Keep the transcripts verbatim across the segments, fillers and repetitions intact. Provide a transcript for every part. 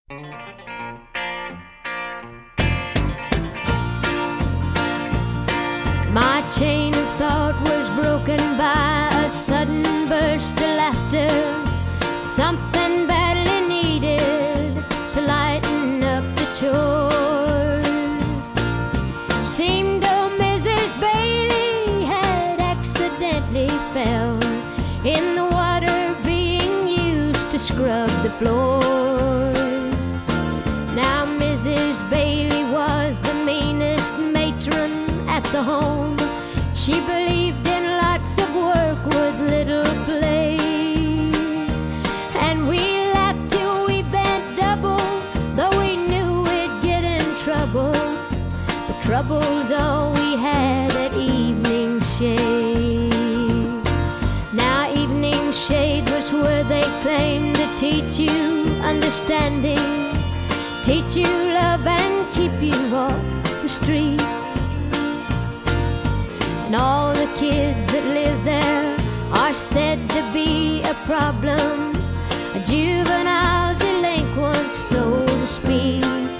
My chain of thought was broken by a sudden burst of laughter. Something badly needed to lighten up the chores. Seemed old Missus Bailey had accidentally fell in the water being used to scrub the floors. Now Missus Bailey was the meanest matron at the home. She believed in lots of work with little play. And we laughed till we bent double, though we knew we'd get in trouble. The trouble's all we had at evening shade. Now evening shade was where they claimed to teach you understanding, teach you love and keep you off the streets. And all the kids that live there are said to be a problem, a juvenile delinquent, so to speak.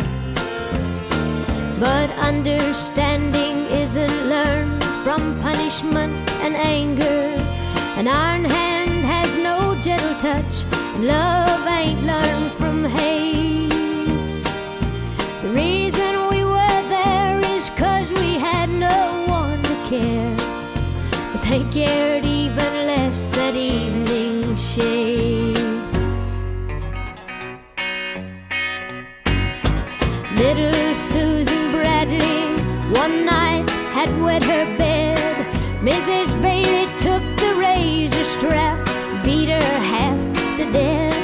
But understanding isn't learned from punishment and anger. An iron hand has no gentle touch, and love ain't learned from hate. The reason we were there is 'cause we had no one to care, but they cared even less at evening shade. Little Susan Bradley one night had wet her bed. Missus Bailey took the razor strap, beat her half to death.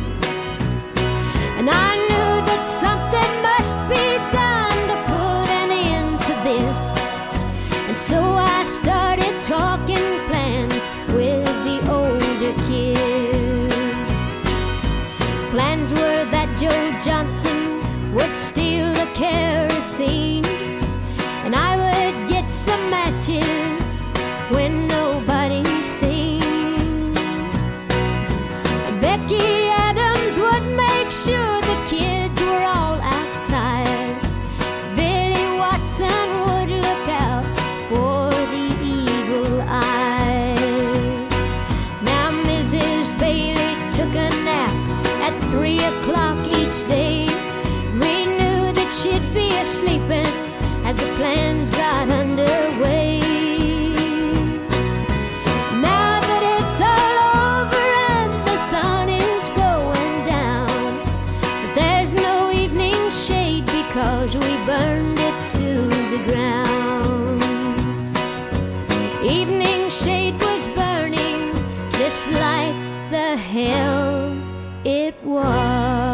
And I knew that something must be done to put an end to this. And so I started talking plans with the older kids. Plans were that Joe Johnson would steal the kerosene, and I would get some matches when nobody's seen. And Becky Adams would make sure the kids were all outside. Billy Watson would look out for the evil eye. Now Missus Bailey took a nap at three o'clock each day. We knew that she'd be asleepin' as the plans got underway. Now that it's all over and the sun is going down, but there's no evening shade because we burned it to the ground. Evening shade was burning just like the hell it was.